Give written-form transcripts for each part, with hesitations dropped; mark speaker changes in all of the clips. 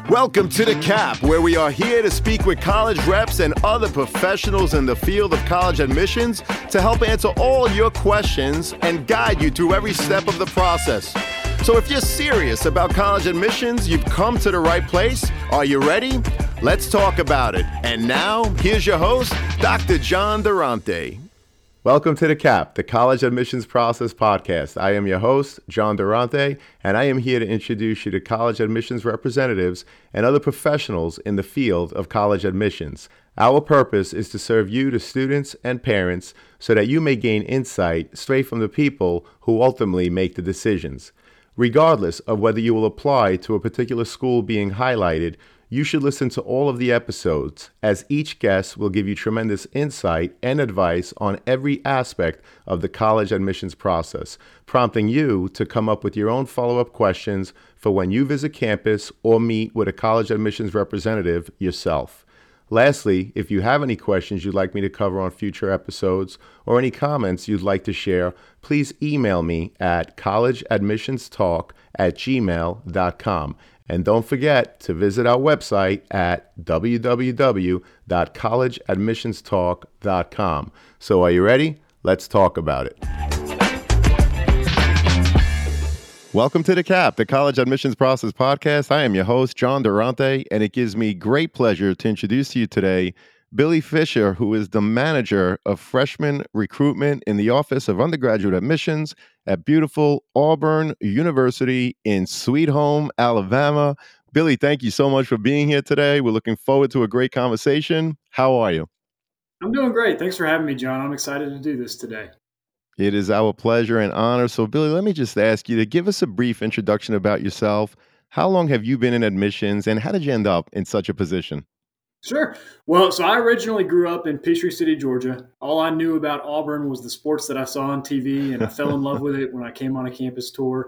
Speaker 1: Welcome to The Cap, where we are here to speak with college reps and other professionals in the field of college admissions to help answer all your questions and guide you through every step of the process. So if you're serious about college admissions, you've come to the right place. Are you ready? Let's talk about it. And now, here's your host, Dr. John Durante. Welcome to The Cap, the College Admissions Process Podcast. I am your host, John Durante, and I am here to introduce you to college admissions representatives and other professionals in the field of college admissions. Our purpose is to serve you, the students and parents, so that you may gain insight straight from the people who ultimately make the decisions. Regardless of whether you will apply to a particular school being highlighted, you should listen to all of the episodes, as each guest will give you tremendous insight and advice on every aspect of the college admissions process, prompting you to come up with your own follow-up questions for when you visit campus or meet with a college admissions representative yourself. Lastly, if you have any questions you'd like me to cover on future episodes or any comments you'd like to share, please email me at collegeadmissionstalk@gmail.com. And don't forget to visit our website at www.collegeadmissionstalk.com. So are you ready? Let's talk about it. Welcome to The Cap, the College Admissions Process Podcast. I am your host, John Durante, and it gives me great pleasure to introduce to you today Billy Fisher, who is the manager of freshman recruitment in the Office of Undergraduate Admissions at beautiful Auburn University in Sweet Home, Alabama. Billy, thank you so much for being here today. We're looking forward to a great conversation. How are you?
Speaker 2: I'm doing great. Thanks for having me, John. I'm excited to do this today.
Speaker 1: It is our pleasure and honor. So, Billy, let me just ask you to give us a brief introduction about yourself. How long have you been in admissions, and how did you end up in such a position?
Speaker 2: Sure. Well, so I originally grew up in Peachtree City, Georgia. All I knew about Auburn was the sports that I saw on TV, and I fell in love with it when I came on a campus tour.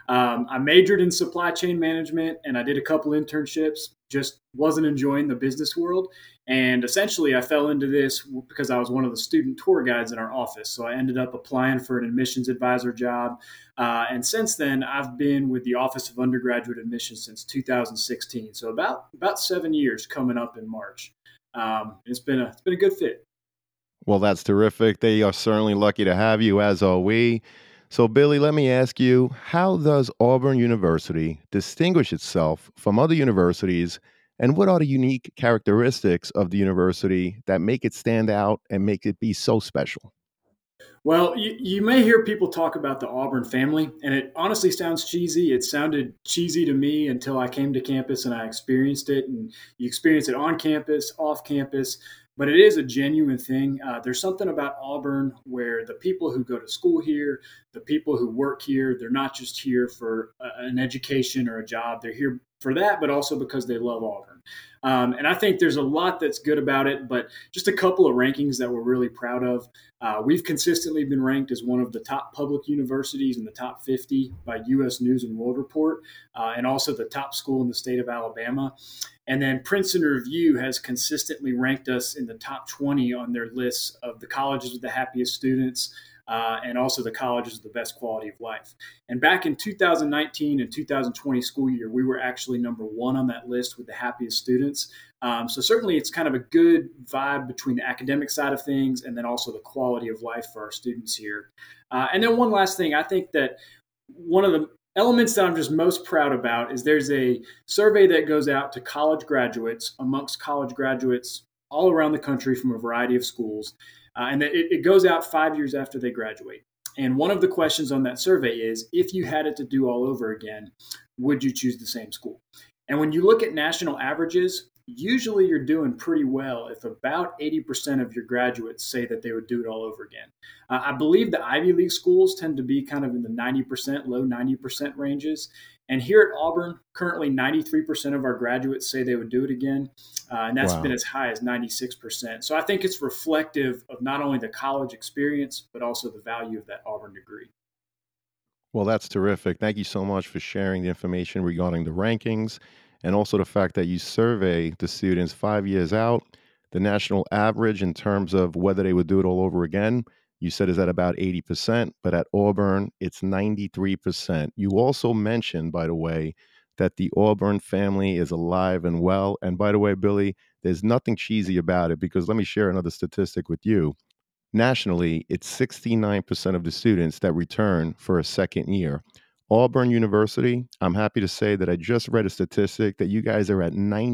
Speaker 2: I majored in supply chain management, and I did a couple internships. Just wasn't enjoying the business world. And essentially, I fell into this because I was one of the student tour guides in our office. So I ended up applying for an admissions advisor job. And since then, I've been with the Office of Undergraduate Admissions since 2016. So about 7 years coming up in March. It's been a good fit.
Speaker 1: Well, that's terrific. They are certainly lucky to have you, as are we. So, Billy, let me ask you, how does Auburn University distinguish itself from other universities, and what are the unique characteristics of the university that make it stand out and make it be so special?
Speaker 2: Well, you may hear people talk about the Auburn family, and it honestly sounds cheesy. It sounded cheesy to me until I came to campus and I experienced it. And you experience it on campus, off campus, but it is a genuine thing. There's something about Auburn where the people who go to school here, the people who work here, they're not just here for an education or a job. They're here for that, but also because they love Auburn. And I think there's a lot that's good about it, but just a couple of rankings that we're really proud of. We've consistently been ranked as one of the top public universities in the top 50 by U.S. News and World Report, and also the top school in the state of Alabama. And then Princeton Review has consistently ranked us in the top 20 on their lists of the colleges with the happiest students, and also the colleges with the best quality of life. And back in 2019 and 2020 school year, we were actually number one on that list with the happiest students. So certainly it's kind of a good vibe between the academic side of things and then also the quality of life for our students here. And then one last thing, I think that one of the elements that I'm just most proud about is there's a survey that goes out to college graduates amongst college graduates all around the country from a variety of schools. And it goes out 5 years after they graduate. And one of the questions on that survey is, if you had it to do all over again, would you choose the same school? And when you look at national averages, usually you're doing pretty well if about 80% of your graduates say that they would do it all over again. I believe the Ivy League schools tend to be kind of in the 90%, low 90% ranges. And here at Auburn, currently 93% of our graduates say they would do it again. And that's been as high as 96%. So I think it's reflective of not only the college experience, but also the value of that Auburn degree.
Speaker 1: Well, that's terrific. Thank you so much for sharing the information regarding the rankings and also the fact that you survey the students 5 years out. The national average in terms of whether they would do it all over again, you said is at about 80%, but at Auburn, it's 93%. You also mentioned, by the way, that the Auburn family is alive and well. And by the way, Billy, there's nothing cheesy about it because let me share another statistic with you. Nationally, it's 69% of the students that return for a second year. Auburn University, I'm happy to say that I just read a statistic that you guys are at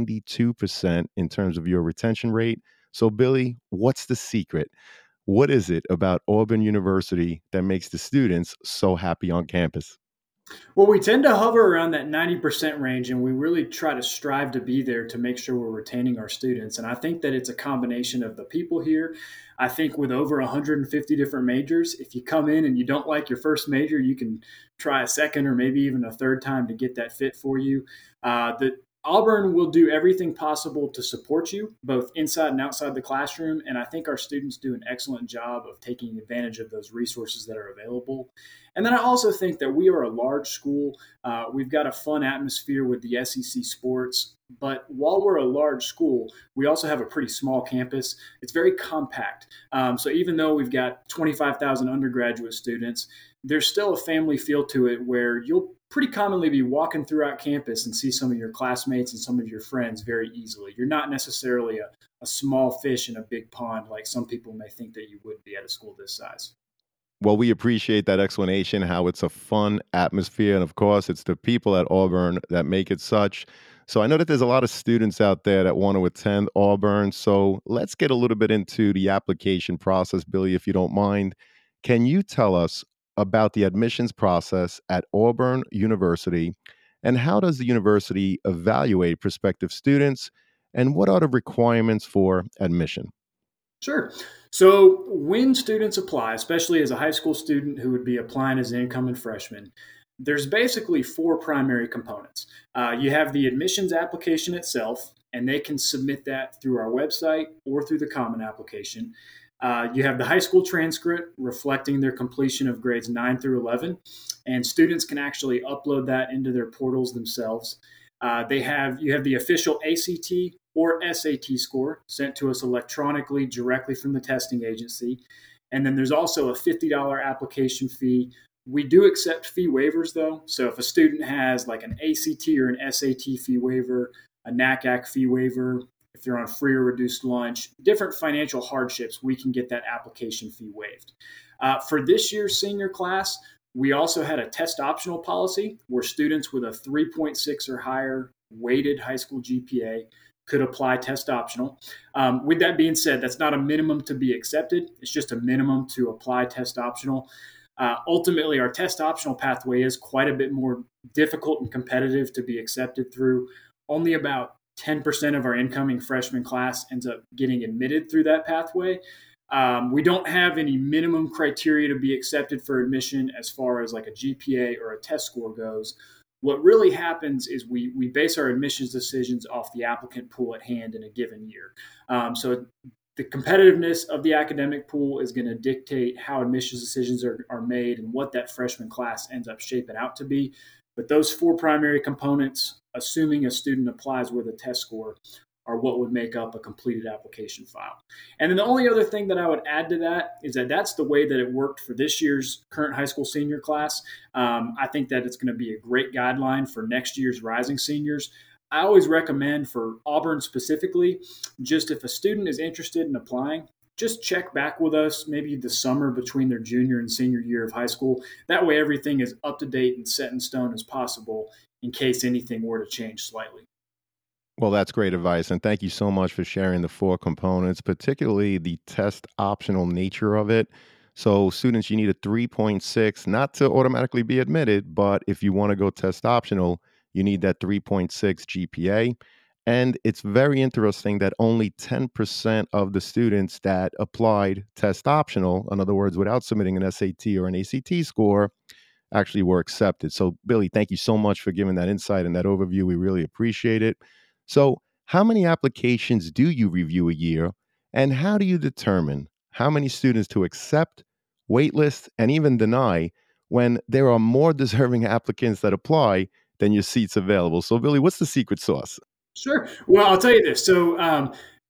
Speaker 1: 92% in terms of your retention rate. So, Billy, what's the secret? What is it about Auburn University that makes the students so happy on campus?
Speaker 2: Well, we tend to hover around that 90% range, and we really try to strive to be there to make sure we're retaining our students. And I think that it's a combination of the people here. I think with over 150 different majors, if you come in and you don't like your first major, you can try a second or maybe even a third time to get that fit for you. The Auburn will do everything possible to support you, both inside and outside the classroom. And I think our students do an excellent job of taking advantage of those resources that are available. And then I also think that we are a large school. We've got a fun atmosphere with the SEC sports. But while we're a large school, we also have a pretty small campus. It's very compact. So even though we've got 25,000 undergraduate students, there's still a family feel to it where you'll pretty commonly be walking throughout campus and see some of your classmates and some of your friends very easily. You're not necessarily a small fish in a big pond like some people may think that you would be at a school this size.
Speaker 1: Well, we appreciate that explanation, how it's a fun atmosphere. And of course, it's the people at Auburn that make it such. So I know that there's a lot of students out there that want to attend Auburn. So let's get a little bit into the application process, Billy, if you don't mind. Can you tell us about the admissions process at Auburn University and how does the university evaluate prospective students and what are the requirements for admission?
Speaker 2: Sure. So when students apply, especially as a high school student who would be applying as an incoming freshman, there's basically four primary components. You have the admissions application itself, and they can submit that through our website or through the Common Application. You have the high school transcript reflecting their completion of grades 9 through 11, and students can actually upload that into their portals themselves. You have the official ACT or SAT score sent to us electronically directly from the testing agency. And then there's also a $50 application fee. We do accept fee waivers though. So if a student has like an ACT or an SAT fee waiver, a NACAC fee waiver, if they're on free or reduced lunch, different financial hardships, we can get that application fee waived. For this year's senior class, we also had a test optional policy where students with a 3.6 or higher weighted high school GPA could apply test optional. With that being said, that's not a minimum to be accepted. It's just a minimum to apply test optional. Ultimately, our test optional pathway is quite a bit more difficult and competitive to be accepted through. Only about 10% of our incoming freshman class ends up getting admitted through that pathway. We don't have any minimum criteria to be accepted for admission as far as like a GPA or a test score goes. What really happens is we base our admissions decisions off the applicant pool at hand in a given year. So the competitiveness of the academic pool is going to dictate how admissions decisions are made and what that freshman class ends up shaping out to be. But those four primary components, assuming a student applies with a test score, are what would make up a completed application file. And then the only other thing that I would add to that is that that's the way that it worked for this year's current high school senior class. I think that it's going to be a great guideline for next year's rising seniors. I always recommend for Auburn specifically, just if a student is interested in applying, just check back with us maybe the summer between their junior and senior year of high school. That way everything is up to date and set in stone as possible in case anything were to change slightly.
Speaker 1: Well, that's great advice. And thank you so much for sharing the four components, particularly the test optional nature of it. So, students, you need a 3.6, not to automatically be admitted, but if you want to go test optional, you need that 3.6 GPA. And it's very interesting that only 10% of the students that applied test optional, in other words, without submitting an SAT or an ACT score, actually were accepted. So, Billy, thank you so much for giving that insight and that overview. We really appreciate it. So, how many applications do you review a year? And how do you determine how many students to accept, waitlist, and even deny when there are more deserving applicants that apply than your seats available? So, Billy, what's the secret sauce?
Speaker 2: Sure. Well, I'll tell you this. So,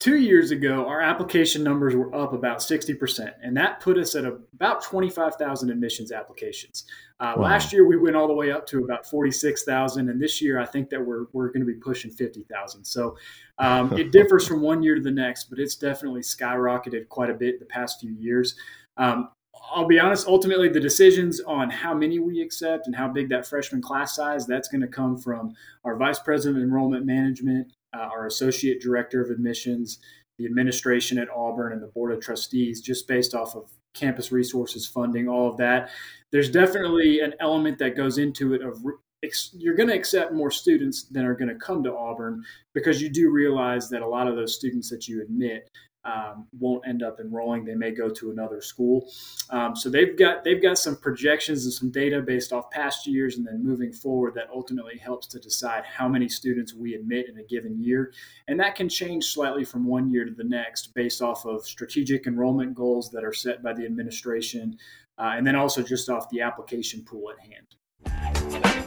Speaker 2: 2 years ago, our application numbers were up about 60%, and that put us at about 25,000 admissions applications. Last
Speaker 3: Wow.
Speaker 2: year, we went all the way up to about 46,000, and this year, I think that we're going to be pushing 50,000. So it differs from one year to the next, but it's definitely skyrocketed quite a bit the past few years. Um, I'll be honest, ultimately, the decisions on how many we accept and how big that freshman class size, that's going to come from our vice president of enrollment management, our associate director of admissions, the administration at Auburn, and the board of trustees, just based off of campus resources funding, all of that. There's definitely an element that goes into it of you're going to accept more students than are going to come to Auburn, because you do realize that a lot of those students that you admit won't end up enrolling. They may go to another school. So they've got some projections and some data based off past years, and then moving forward, that ultimately helps to decide how many students we admit in a given year. And that can change slightly from one year to the next based off of strategic enrollment goals that are set by the administration, and then also just off the application pool at hand.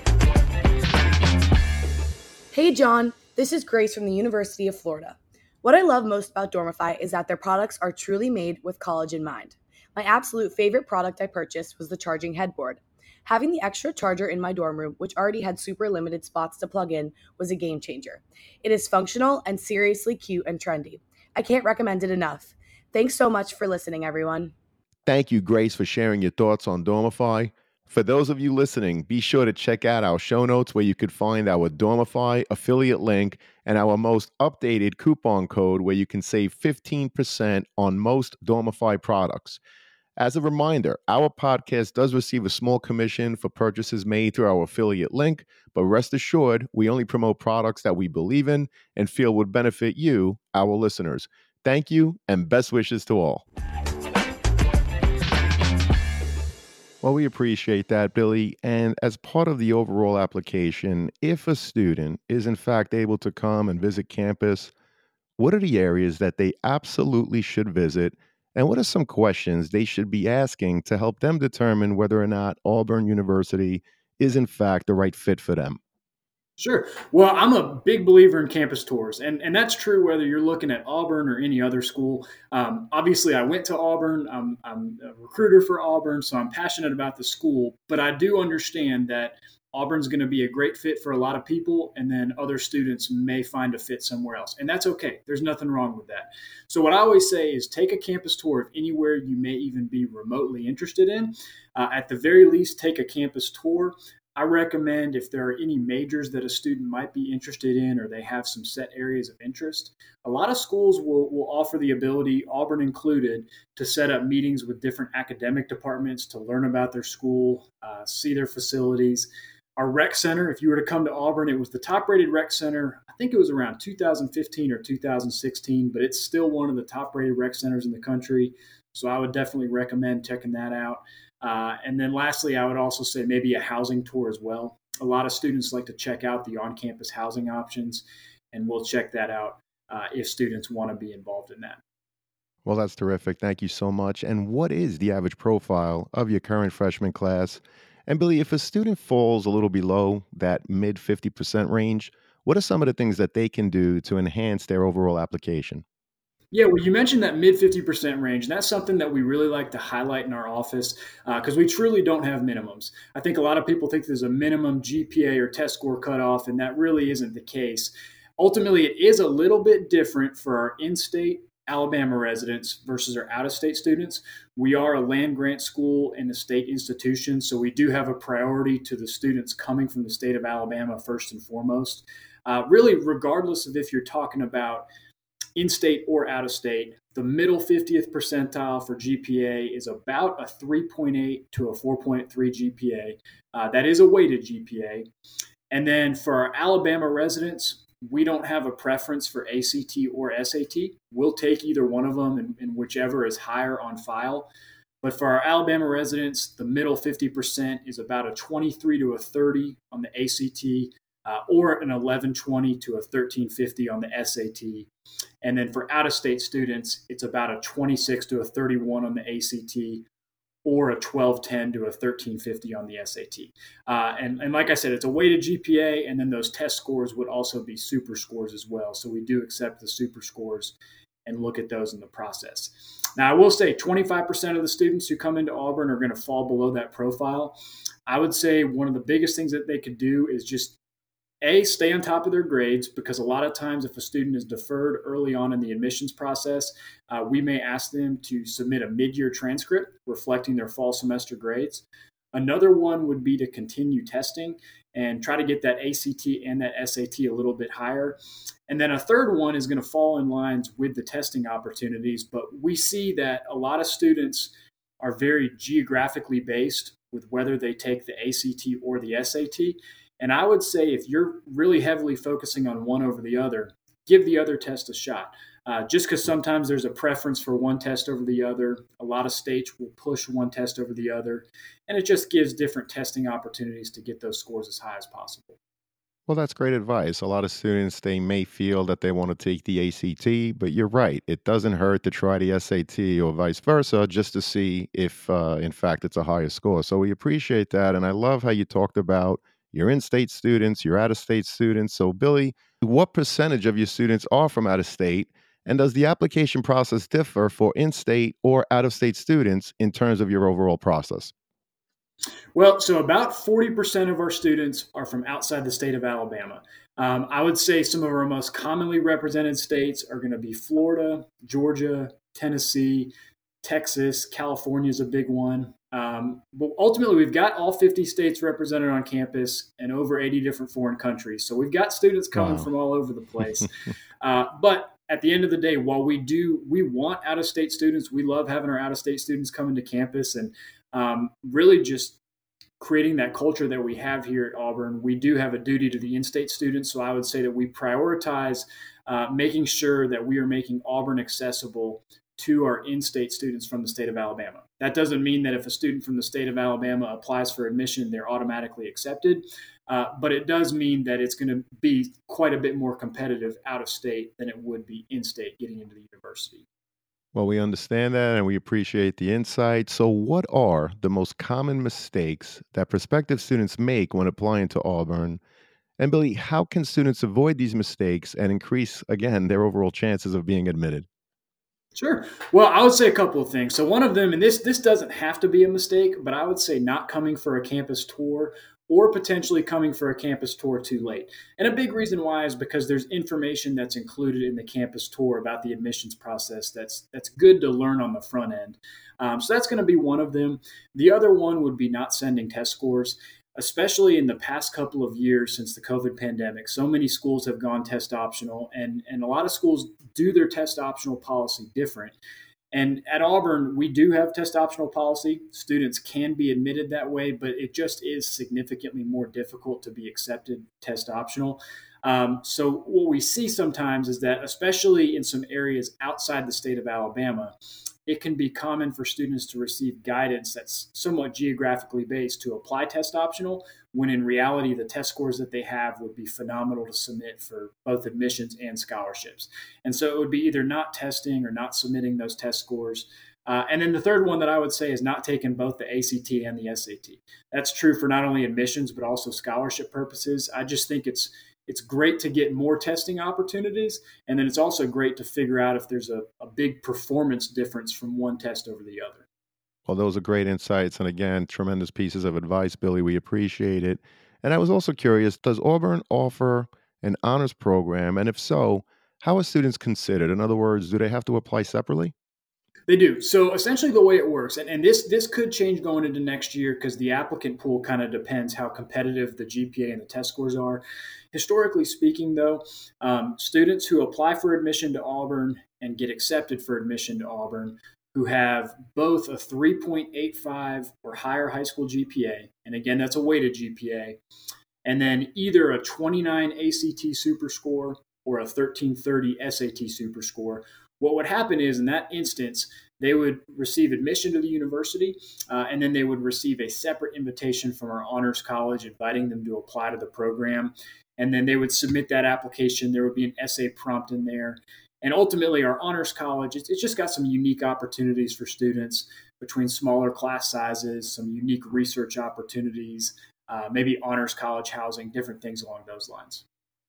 Speaker 4: Hey John, this is Grace from the University of Florida. What I love most about Dormify is that their products are truly made with college in mind. My absolute favorite product I purchased was the charging headboard. Having the extra charger in my dorm room, which already had super limited spots to plug in, was a game changer. It is functional and seriously cute and trendy. I can't recommend it enough. Thanks so much for listening, everyone.
Speaker 3: Thank you, Grace, for sharing your thoughts on Dormify. For those of you listening, be sure to check out our show notes where you could find our Dormify affiliate link and our most updated coupon code where you can save 15% on most Dormify products. As a reminder, our podcast does receive a small commission for purchases made through our affiliate link, but rest assured, we only promote products that we believe in and feel would benefit you, our listeners. Thank you, and best wishes to all. Well, we appreciate that, Billy. And as part of the overall application, if a student is in fact able to come and visit campus, what are the areas that they absolutely should visit? And what are some questions they should be asking to help them determine whether or not Auburn University is in fact the right fit for them?
Speaker 2: Sure. Well, I'm a big believer in campus tours, and that's true whether you're looking at Auburn or any other school. Obviously, I went to Auburn. I'm a recruiter for Auburn, so I'm passionate about the school. But I do understand that Auburn's going to be a great fit for a lot of people, and then other students may find a fit somewhere else. And that's okay. There's nothing wrong with that. So what I always say is take a campus tour of anywhere you may even be remotely interested in. At the very least, take a campus tour. I recommend, if there are any majors that a student might be interested in or they have some set areas of interest, a lot of schools will offer the ability, Auburn included, to set up meetings with different academic departments to learn about their school, see their facilities. Our rec center, if you were to come to Auburn, it was the top rated rec center. I think it was around 2015 or 2016, but it's still one of the top rated rec centers in the country. So I would definitely recommend checking that out. And then lastly, I would also say maybe a housing tour as well. A lot of students like to check out the on-campus housing options, and we'll check that out if students want to be involved in that.
Speaker 3: Well, that's terrific. Thank you so much. And what is the average profile of your current freshman class? And Billy, if a student falls a little below that mid 50% range, what are some of the things that they can do to enhance their overall application?
Speaker 2: Yeah, well, you mentioned that mid 50% range, and that's something that we really like to highlight in our office because we truly don't have minimums. I think a lot of people think there's a minimum GPA or test score cutoff, and that really isn't the case. Ultimately, it is a little bit different for our in-state Alabama residents versus our out-of-state students. We are a land grant school and a state institution, so we do have a priority to the students coming from the state of Alabama first and foremost. Really, regardless of if you're talking about in-state or out-of-state, the middle 50th percentile for GPA is about a 3.8 to a 4.3 GPA. That is a weighted GPA. And then for our Alabama residents, we don't have a preference for ACT or SAT. We'll take either one of them and whichever is higher on file. But for our Alabama residents, the middle 50% is about a 23 to a 30 on the ACT, or an 1120 to a 1350 on the SAT. And then for out-of-state students, it's about a 26 to a 31 on the ACT, or a 1210 to a 1350 on the SAT. And like I said, it's a weighted GPA, and then those test scores would also be super scores as well. So we do accept the super scores and look at those in the process. Now, I will say 25% of the students who come into Auburn are going to fall below that profile. I would say one of the biggest things that they could do is just stay on top of their grades, because a lot of times if a student is deferred early on in the admissions process, we may ask them to submit a mid-year transcript reflecting their fall semester grades. Another one would be to continue testing and try to get that ACT and that SAT a little bit higher. And then a third one is going to fall in lines with the testing opportunities. But we see that a lot of students are very geographically based with whether they take the ACT or the SAT. And I would say if you're really heavily focusing on one over the other, give the other test a shot. Just because sometimes there's a preference for one test over the other. A lot of states will push one test over the other, and it just gives different testing opportunities to get those scores as high as possible.
Speaker 3: Well, that's great advice. A lot of students, they may feel that they want to take the ACT, but you're right. It doesn't hurt to try the SAT or vice versa just to see if, in fact, it's a higher score. So we appreciate that. And I love how you talked about your in-state students, your out-of-state students. So, Billy, what percentage of your students are from out of state? And does the application process differ for in-state or out-of-state students in terms of your overall process?
Speaker 2: Well, so about 40% of our students are from outside the state of Alabama. I would say some of our most commonly represented states are going to be Florida, Georgia, Tennessee, Texas, California is a big one. But ultimately, we've got all 50 states represented on campus and over 80 different foreign countries. So we've got students coming from all over the place. But at the end of the day, while we want out-of-state students, we love having our out-of-state students coming to campus, and really just creating that culture that we have here at Auburn. We do have a duty to the in-state students, so I would say that we prioritize making sure that we are making Auburn accessible to our in-state students from the state of Alabama. That doesn't mean that if a student from the state of Alabama applies for admission, they're automatically accepted, but it does mean that it's going to be quite a bit more competitive out of state than it would be in-state getting into the university.
Speaker 3: Well, we understand that and we appreciate the insight. So, what are the most common mistakes that prospective students make when applying to Auburn? And, Billy, how can students avoid these mistakes and increase, again, their overall chances of being admitted?
Speaker 2: Sure. Well, I would say a couple of things. So one of them, and this doesn't have to be a mistake, but I would say not coming for a campus tour or potentially coming for a campus tour too late. And a big reason why is because there's information that's included in the campus tour about the admissions process that's good to learn on the front end. So that's going to be one of them. The other one would be not sending test scores. Especially in the past couple of years since the COVID pandemic, so many schools have gone test optional, and a lot of schools do their test optional policy different. And at Auburn, we do have test optional policy. Students can be admitted that way, but it just is significantly more difficult to be accepted test optional. So what we see sometimes is that, especially in some areas outside the state of Alabama, it can be common for students to receive guidance that's somewhat geographically based to apply test optional, when in reality, the test scores that they have would be phenomenal to submit for both admissions and scholarships. And so it would be either not testing or not submitting those test scores. And then the third one that I would say is not taking both the ACT and the SAT. That's true for not only admissions, but also scholarship purposes. I just think it's great to get more testing opportunities. And then it's also great to figure out if there's a big performance difference from one test over the other.
Speaker 3: Well, those are great insights. And again, tremendous pieces of advice, Billy. We appreciate it. And I was also curious, does Auburn offer an honors program? And if so, how are students considered? In other words, do they have to apply separately?
Speaker 2: They do. So essentially the way it works, and this could change going into next year because the applicant pool kind of depends how competitive the GPA and the test scores are. Historically speaking, though, students who apply for admission to Auburn and get accepted for admission to Auburn who have both a 3.85 or higher high school GPA, and again, that's a weighted GPA, and then either a 29 ACT super score or a 1330 SAT super score. What would happen is, in that instance, they would receive admission to the university, and then they would receive a separate invitation from our honors college inviting them to apply to the program. And then they would submit that application. There would be an essay prompt in there. And ultimately, our honors college, it's just got some unique opportunities for students between smaller class sizes, some unique research opportunities, maybe honors college housing, different things along those lines.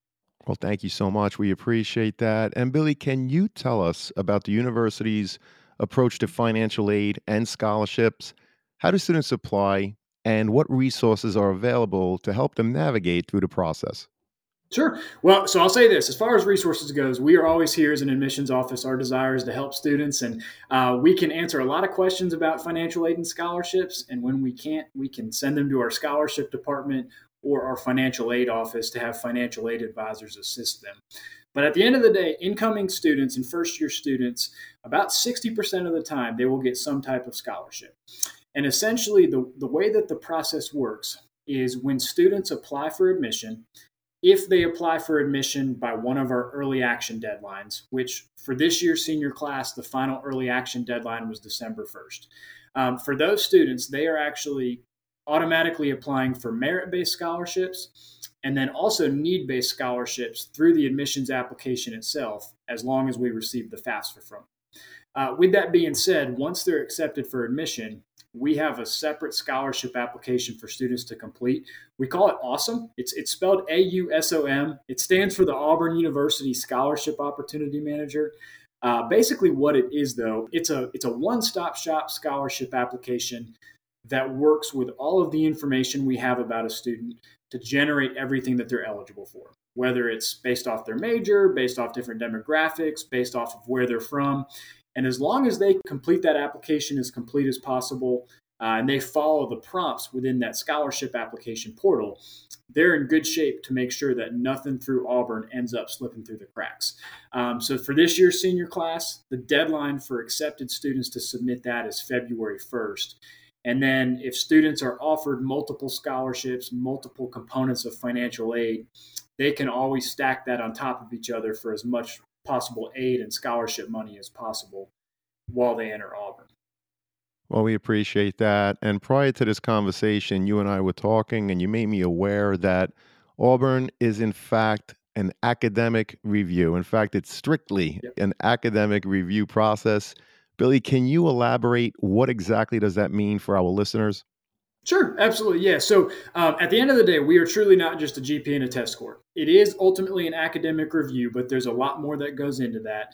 Speaker 3: Well, thank you so much. We appreciate that. And Billy, can you tell us about the university's approach to financial aid and scholarships? How do students apply, and what resources are available to help them navigate through the process?
Speaker 2: Sure. Well, so I'll say this: as far as resources goes, we are always here as an admissions office. Our desire is to help students, and we can answer a lot of questions about financial aid and scholarships. And when we can't, we can send them to our scholarship department or our financial aid office to have financial aid advisors assist them. But at the end of the day, incoming students and first year students, about 60% of the time, they will get some type of scholarship. And essentially, the way that the process works is when students apply for admission, if they apply for admission by one of our early action deadlines, which for this year's senior class, the final early action deadline was December 1st. For those students, they are actually automatically applying for merit based scholarships and then also need based scholarships through the admissions application itself, as long as we receive the FAFSA from them. With that being said, once they're accepted for admission, we have a separate scholarship application for students to complete. We call it AUSOM. It's spelled AUSOM. It stands for the Auburn University Scholarship Opportunity Manager. Basically, what it is, though, it's a one-stop shop scholarship application that works with all of the information we have about a student to generate everything that they're eligible for, whether it's based off their major, based off different demographics, based off of where they're from. And as long as they complete that application as complete as possible, and they follow the prompts within that scholarship application portal, they're in good shape to make sure that nothing through Auburn ends up slipping through the cracks. So for this year's senior class, the deadline for accepted students to submit that is February 1st. And then if students are offered multiple scholarships, multiple components of financial aid, they can always stack that on top of each other for as much possible aid and scholarship money as possible while they enter Auburn.
Speaker 3: Well, we appreciate that. And prior to this conversation, you and I were talking, and you made me aware that Auburn is, in fact, an academic review. In fact, it's strictly
Speaker 2: Yep.
Speaker 3: an academic review process. Billy, can you elaborate what exactly does that mean for our listeners?
Speaker 2: Sure, absolutely. Yeah. So at the end of the day, we are truly not just a GPA and a test score. It is ultimately an academic review, but there's a lot more that goes into that.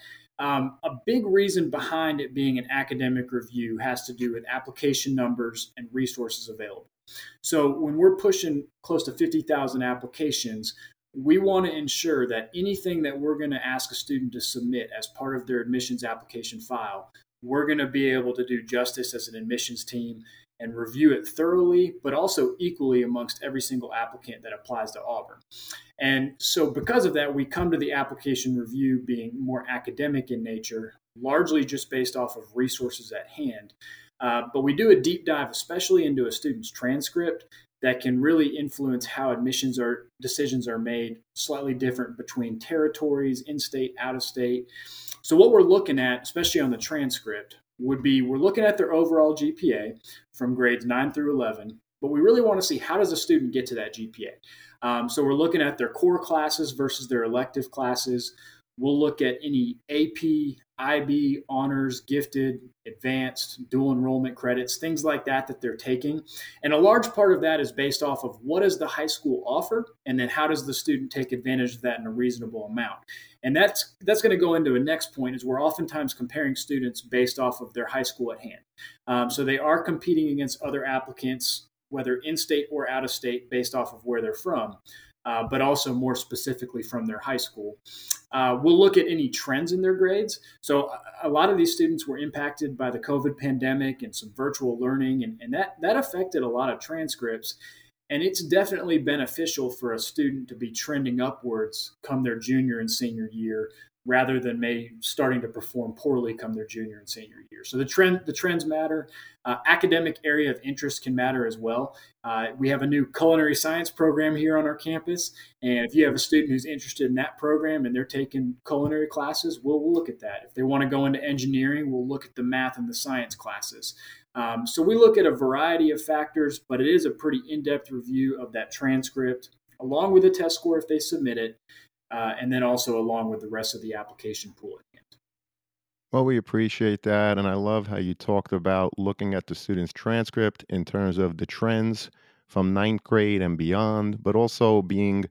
Speaker 2: A big reason behind it being an academic review has to do with application numbers and resources available. So when we're pushing close to 50,000 applications, we want to ensure that anything that we're going to ask a student to submit as part of their admissions application file, we're going to be able to do justice as an admissions team and review it thoroughly, but also equally amongst every single applicant that applies to Auburn. And so, because of that, we come to the application review being more academic in nature, largely just based off of resources at hand. But we do a deep dive, especially into a student's transcript, that can really influence how admissions or decisions are made, slightly different between territories, in state, out of state. So, what we're looking at, especially on the transcript, would be we're looking at their overall GPA from grades 9 through 11, but we really want to see how does a student get to that GPA. So we're looking at their core classes versus their elective classes. We'll look at any AP, IB, honors, gifted, advanced, dual enrollment credits, things like that that they're taking. And a large part of that is based off of what does the high school offer, and then how does the student take advantage of that in a reasonable amount. And that's going to go into a next point is we're oftentimes comparing students based off of their high school at hand. So they are competing against other applicants, whether in-state or out-of-state, based off of where they're from, but also more specifically from their high school. We'll look at any trends in their grades. So a lot of these students were impacted by the COVID pandemic and some virtual learning, and that affected a lot of transcripts. And it's definitely beneficial for a student to be trending upwards come their junior and senior year, rather than maybe starting to perform poorly come their junior and senior year. So the trends matter. Academic area of interest can matter as well. We have a new culinary science program here on our campus, and if you have a student who's interested in that program and they're taking culinary classes, we'll look at that. If they want to go into engineering, we'll look at the math and the science classes. So we look at a variety of factors, but it is a pretty in-depth review of that transcript, along with the test score if they submit it, and then also along with the rest of the application pool at hand.
Speaker 3: Well, we appreciate that. And I love how you talked about looking at the student's transcript in terms of the trends from ninth grade and beyond, but also being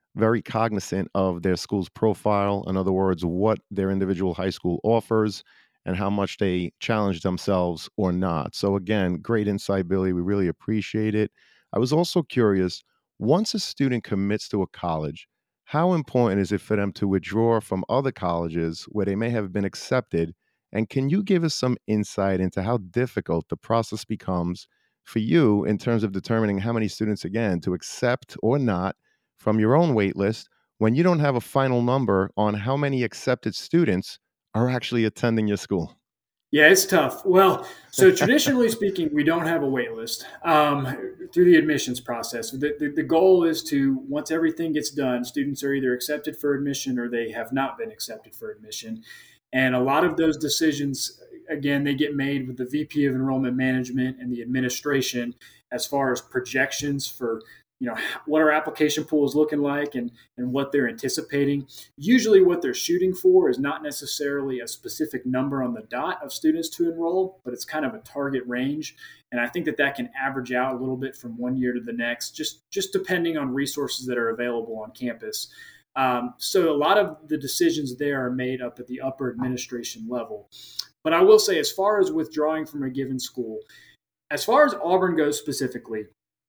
Speaker 3: very cognizant of their school's profile. In other words, what their individual high school offers and how much they challenge themselves or not. So, again, great insight, Billy. We really appreciate it. I was also curious, once a student commits to a college, how important is it for them to withdraw from other colleges where they may have been accepted? And can you give us some insight into how difficult the process becomes for you in terms of determining how many students, again, to accept or not from your own wait list when you don't have a final number on how many accepted students are actually attending your school?
Speaker 2: Yeah, it's tough. Well, so traditionally speaking, we don't have a wait list through the admissions process. The goal is to, once everything gets done, students are either accepted for admission or they have not been accepted for admission. And a lot of those decisions, again, they get made with the VP of Enrollment Management and the administration as far as projections for, what our application pool is looking like and what they're anticipating. Usually what they're shooting for is not necessarily a specific number on the dot of students to enroll, but it's kind of a target range. And I think that can average out a little bit from one year to the next, just depending on resources that are available on campus. So a lot of the decisions there are made up at the upper administration level. But I will say, as far as withdrawing from a given school, as far as Auburn goes specifically,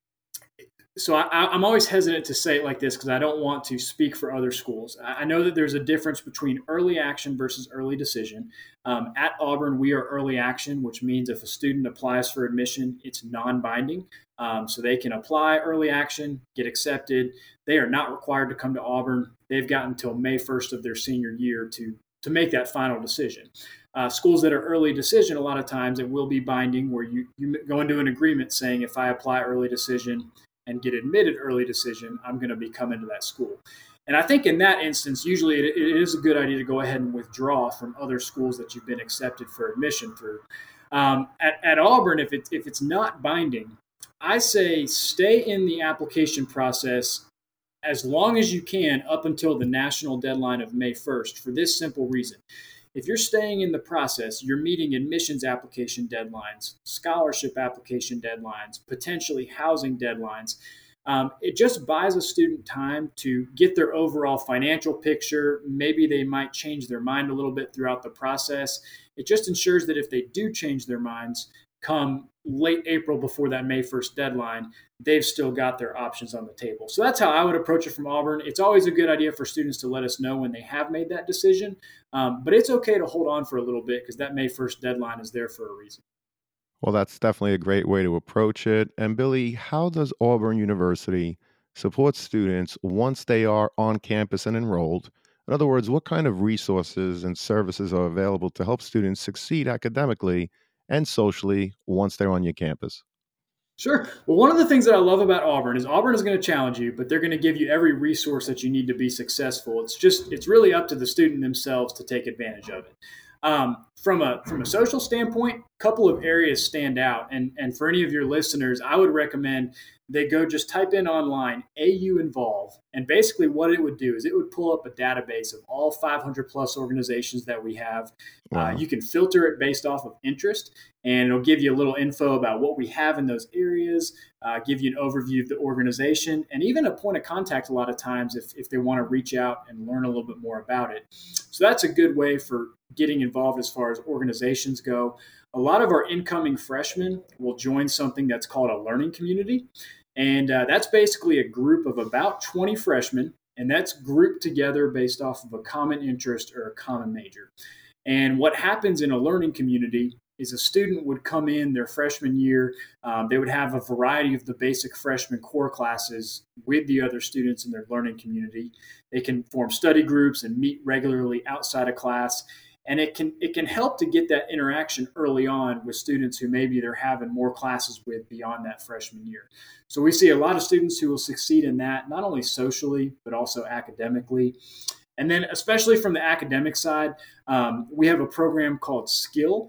Speaker 2: so I'm always hesitant to say it like this because I don't want to speak for other schools. I know that there's a difference between early action versus early decision. At Auburn, we are early action, which means if a student applies for admission, it's non-binding. So they can apply early action, get accepted. They are not required to come to Auburn. They've got until May 1st of their senior year to make that final decision. Schools that are early decision, a lot of times it will be binding where you go into an agreement saying if I apply early decision and get admitted early decision, I'm going to be coming to that school. And I think in that instance, usually it is a good idea to go ahead and withdraw from other schools that you've been accepted for admission through. At Auburn, if it's not binding, I say stay in the application process as long as you can up until the national deadline of May 1st for this simple reason. If you're staying in the process, you're meeting admissions application deadlines, scholarship application deadlines, potentially housing deadlines. It just buys a student time to get their overall financial picture. Maybe they might change their mind a little bit throughout the process. It just ensures that if they do change their minds come late April before that May 1st deadline, they've still got their options on the table. So that's how I would approach it from Auburn. It's always a good idea for students to let us know when they have made that decision. But it's okay to hold on for a little bit because that May 1st deadline is there for a reason.
Speaker 3: Well, that's definitely a great way to approach it. And Billy, how does Auburn University support students once they are on campus and enrolled? In other words, what kind of resources and services are available to help students succeed academically and socially once they're on your campus?
Speaker 2: Sure. Well, one of the things that I love about Auburn is going to challenge you, but they're going to give you every resource that you need to be successful. It's really up to the student themselves to take advantage of it. From a social standpoint, a couple of areas stand out. And for any of your listeners, I would recommend they go just type in online AU Involve. And basically what it would do is it would pull up a database of all 500 plus organizations that we have.
Speaker 3: Wow.
Speaker 2: You can filter it based off of interest, and it'll give you a little info about what we have in those areas, give you an overview of the organization, and even a point of contact a lot of times if they want to reach out and learn a little bit more about it. So that's a good way for getting involved as far as organizations go. A lot of our incoming freshmen will join something that's called a learning community. And that's basically a group of about 20 freshmen, and that's grouped together based off of a common interest or a common major. And what happens in a learning community is a student would come in their freshman year. They would have a variety of the basic freshman core classes with the other students in their learning community. They can form study groups and meet regularly outside of class. And it can help to get that interaction early on with students who maybe they're having more classes with beyond that freshman year. So we see a lot of students who will succeed in that, not only socially, but also academically. And then especially from the academic side, we have a program called Skill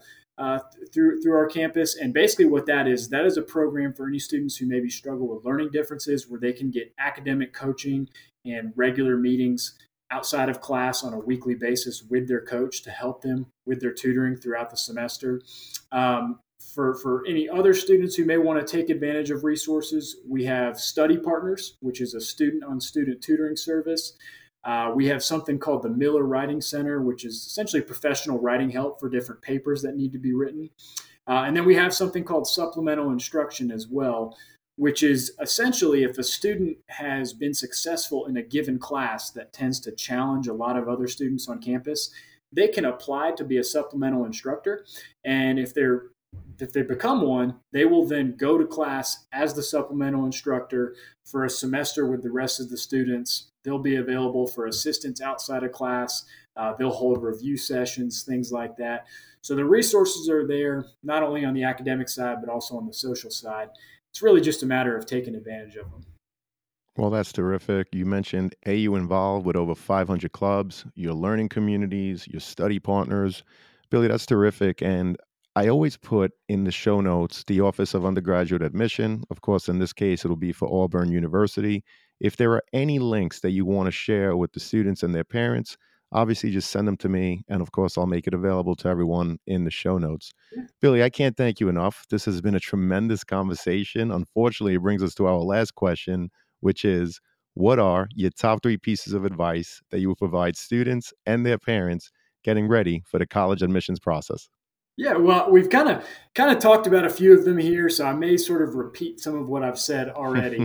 Speaker 2: through our campus. And basically what that is a program for any students who maybe struggle with learning differences where they can get academic coaching and regular meetings outside of class on a weekly basis with their coach to help them with their tutoring throughout the semester. For any other students who may want to take advantage of resources, we have Study Partners, which is a student-on-student tutoring service. We have something called the Miller Writing Center, which is essentially professional writing help for different papers that need to be written. And then we have something called supplemental instruction as well, which is essentially if a student has been successful in a given class that tends to challenge a lot of other students on campus, they can apply to be a supplemental instructor. And if they become one, they will then go to class as the supplemental instructor for a semester with the rest of the students. They'll be available for assistance outside of class. They'll hold review sessions, things like that. So the resources are there, not only on the academic side, but also on the social side. It's really just a matter of taking advantage of them.
Speaker 3: Well, that's terrific. You mentioned AU involved with over 500 clubs, your learning communities, your study partners. Billy, that's terrific. And I always put in the show notes the Office of Undergraduate Admission. Of course, in this case, it'll be for Auburn University. If there are any links that you want to share with the students and their parents, obviously just send them to me. And of course, I'll make it available to everyone in the show notes.
Speaker 2: Yeah.
Speaker 3: Billy, I can't thank you enough. This has been a tremendous conversation. Unfortunately, it brings us to our last question, which is, what are your top 3 pieces of advice that you would provide students and their parents getting ready for the college admissions process?
Speaker 2: Yeah, well, we've kind of talked about a few of them here, so I may sort of repeat some of what I've said already.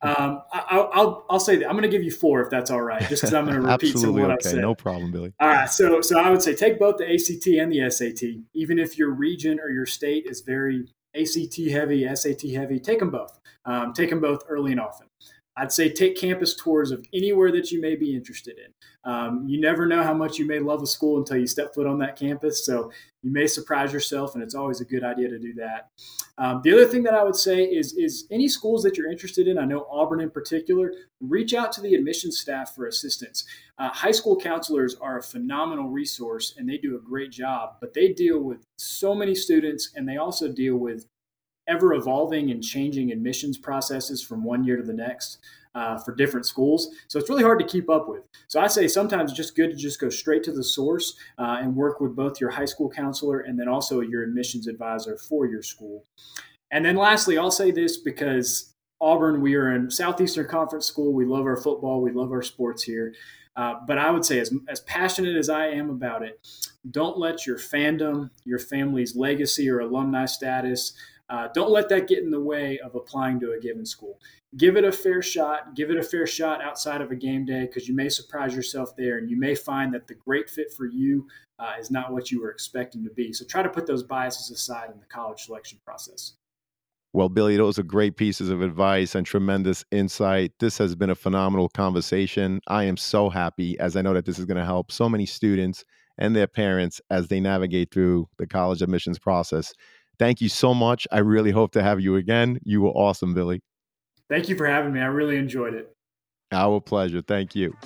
Speaker 2: I'll say that I'm going to give you 4 if that's all right, just because I'm going to repeat some of what I've said.
Speaker 3: No problem, Billy.
Speaker 2: All right, so I would say take both the ACT and the SAT. Even if your region or your state is very ACT heavy, SAT heavy, take them both. Take them both early and often. I'd say take campus tours of anywhere that you may be interested in. You never know how much you may love a school until you step foot on that campus. So you may surprise yourself, and it's always a good idea to do that. The other thing that I would say is any schools that you're interested in, I know Auburn in particular, reach out to the admissions staff for assistance. High school counselors are a phenomenal resource, and they do a great job, but they deal with so many students, and they also deal with ever evolving and changing admissions processes from one year to the next for different schools. So it's really hard to keep up with. So I say sometimes it's just good to just go straight to the source and work with both your high school counselor and then also your admissions advisor for your school. And then lastly, I'll say this because Auburn, we are in Southeastern Conference school. We love our football. We love our sports here. But I would say as passionate as I am about it, don't let your fandom, your family's legacy or alumni status, don't let that get in the way of applying to a given school. Give it a fair shot. Give it a fair shot outside of a game day because you may surprise yourself there and you may find that the great fit for you is not what you were expecting to be. So try to put those biases aside in the college selection process.
Speaker 3: Well, Billy, those are great pieces of advice and tremendous insight. This has been a phenomenal conversation. I am so happy as I know that this is going to help so many students and their parents as they navigate through the college admissions process. Thank you so much. I really hope to have you again. You were awesome, Billy.
Speaker 2: Thank you for having me. I really enjoyed it.
Speaker 3: Our pleasure. Thank you.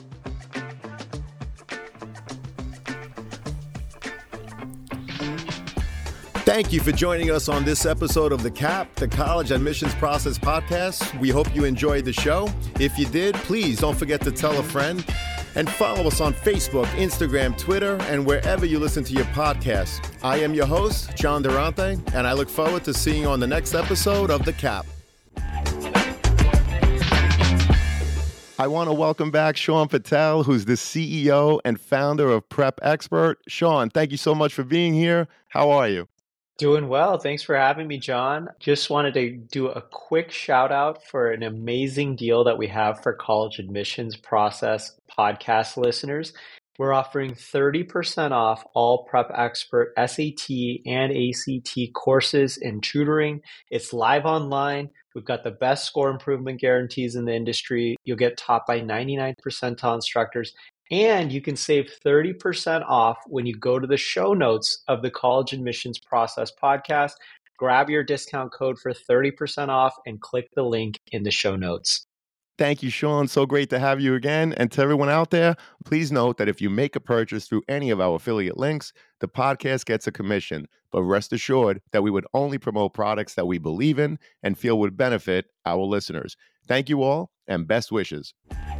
Speaker 1: Thank you for joining us on this episode of The CAP, the College Admissions Process Podcast. We hope you enjoyed the show. If you did, please don't forget to tell a friend and follow us on Facebook, Instagram, Twitter, and wherever you listen to your podcasts. I am your host, John Durante, and I look forward to seeing you on the next episode of The CAP.
Speaker 3: I want to welcome back Sean Patel, who's the CEO and founder of Prep Expert. Sean, thank you so much for being here. How are you?
Speaker 5: Doing well. Thanks for having me, John. Just wanted to do a quick shout out for an amazing deal that we have for college admissions process podcast listeners. We're offering 30% off all Prep Expert SAT and ACT courses and tutoring. It's live online. We've got the best score improvement guarantees in the industry. You'll get taught by 99 percentile instructors. And you can save 30% off when you go to the show notes of the College Admissions Process podcast. Grab your discount code for 30% off and click the link in the show notes.
Speaker 3: Thank you, Sean. So great to have you again. And to everyone out there, please note that if you make a purchase through any of our affiliate links, the podcast gets a commission. But rest assured that we would only promote products that we believe in and feel would benefit our listeners. Thank you all and best wishes.